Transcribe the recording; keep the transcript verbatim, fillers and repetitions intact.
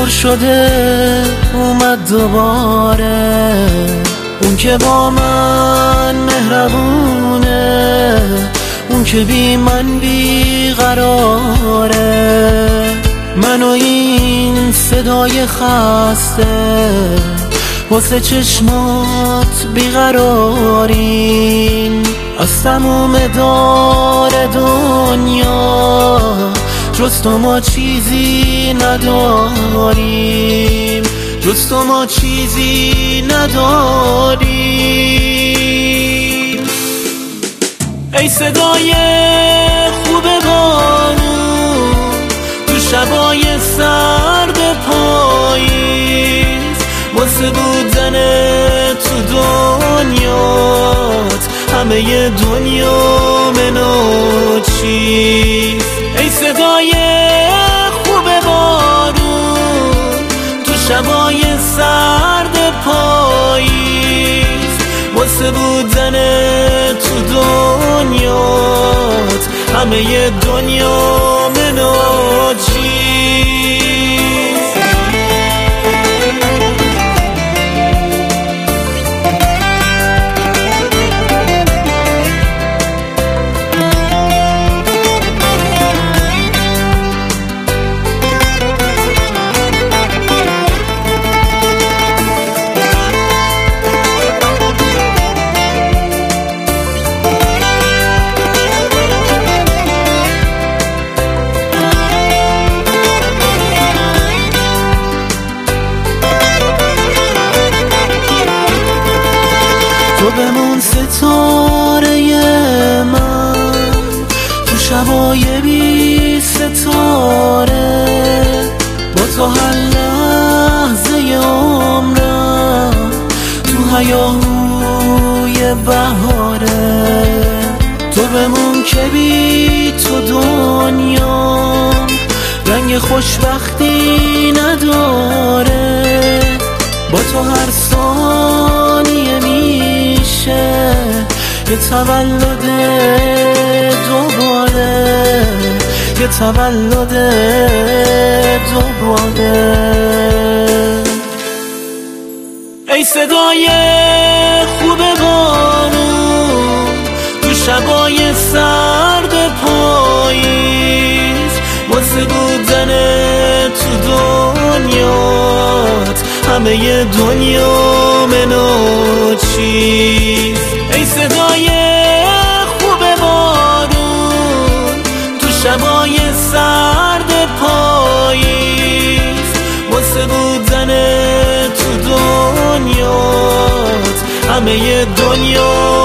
پر شده اومد دوباره، اون که با من مهربونه، اون که بی من بی قراره. من و این صدای خسته واسه چشمات بیقراریم، از تموم دار دنیا جز تو ما چیزی نداریم، جز تو ما چیزی نداریم. ای صدای خوب بارون تو شبای سرد پاییز، واسه بودن تو دنیات همه دنیا منو چیز. ای صدای خوب بارون تو شبای سرد پاییز، واسه بودن تو دنیات همه دنیا منو چیز. تو بمون ستاره من تو شبای بی ستاره، با تو هر لحظه عمرم تو هیاهوی بهاره. تو بمون که بی تو دنیا رنگ خوشبختی نداره، با تو هر ثانیه میشه یه تولد دوباره، یه تولد دوباره. ای صدای خوب بارون تو شبای سرد پاییز، واسه بودن تو دنیات همه دنیا منو چیز. ای صدای خوب بارون تو شبای سرد پاییز، واسه بودن تو دنیات همه دنیا